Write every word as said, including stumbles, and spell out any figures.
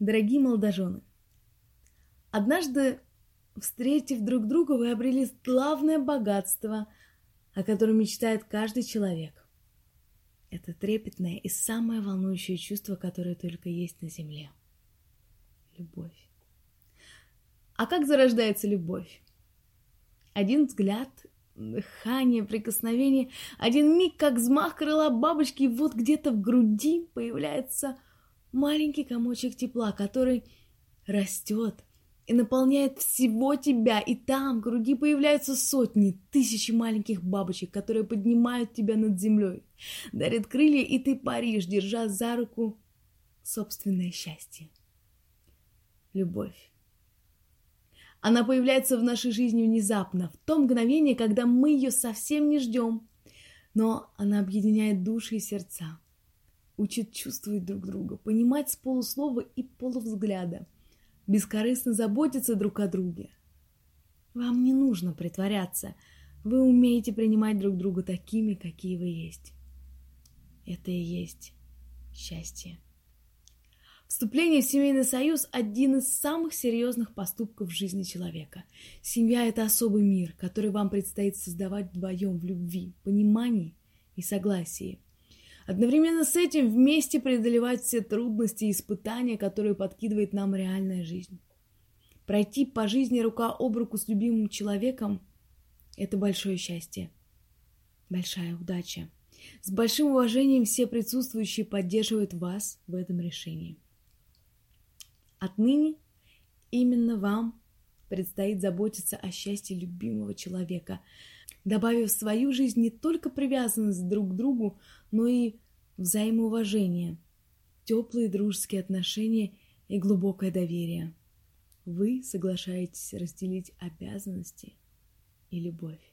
Дорогие молодожены, однажды, встретив друг друга, вы обрели главное богатство, о котором мечтает каждый человек. Это трепетное и самое волнующее чувство, которое только есть на земле. Любовь. А как зарождается любовь? Один взгляд, дыхание, прикосновение, один миг, как взмах крыла бабочки, и вот где-то в груди появляется маленький комочек тепла, который растет и наполняет всего тебя, и там в груди появляются сотни, тысячи маленьких бабочек, которые поднимают тебя над землей, дарят крылья, и ты паришь, держа за руку собственное счастье. Любовь. Она появляется в нашей жизни внезапно, в то мгновение, когда мы ее совсем не ждем, но она объединяет души и сердца, учит чувствовать друг друга, понимать с полуслова и полувзгляда, бескорыстно заботиться друг о друге. Вам не нужно притворяться, вы умеете принимать друг друга такими, какие вы есть. Это и есть счастье. Вступление в семейный союз – один из самых серьезных поступков в жизни человека. Семья – это особый мир, который вам предстоит создавать вдвоем в любви, понимании и согласии. Одновременно с этим вместе преодолевать все трудности и испытания, которые подкидывает нам реальная жизнь. Пройти по жизни рука об руку с любимым человеком – это большое счастье, большая удача. С большим уважением все присутствующие поддерживают вас в этом решении. Отныне именно вам предстоит заботиться о счастье любимого человека, добавив в свою жизнь не только привязанность друг к другу, но и взаимоуважение, теплые дружеские отношения и глубокое доверие. Вы соглашаетесь разделить обязанности и любовь.